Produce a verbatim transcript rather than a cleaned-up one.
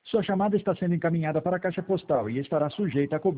Sua chamada está sendo encaminhada para a caixa postal e estará sujeita a cobrança.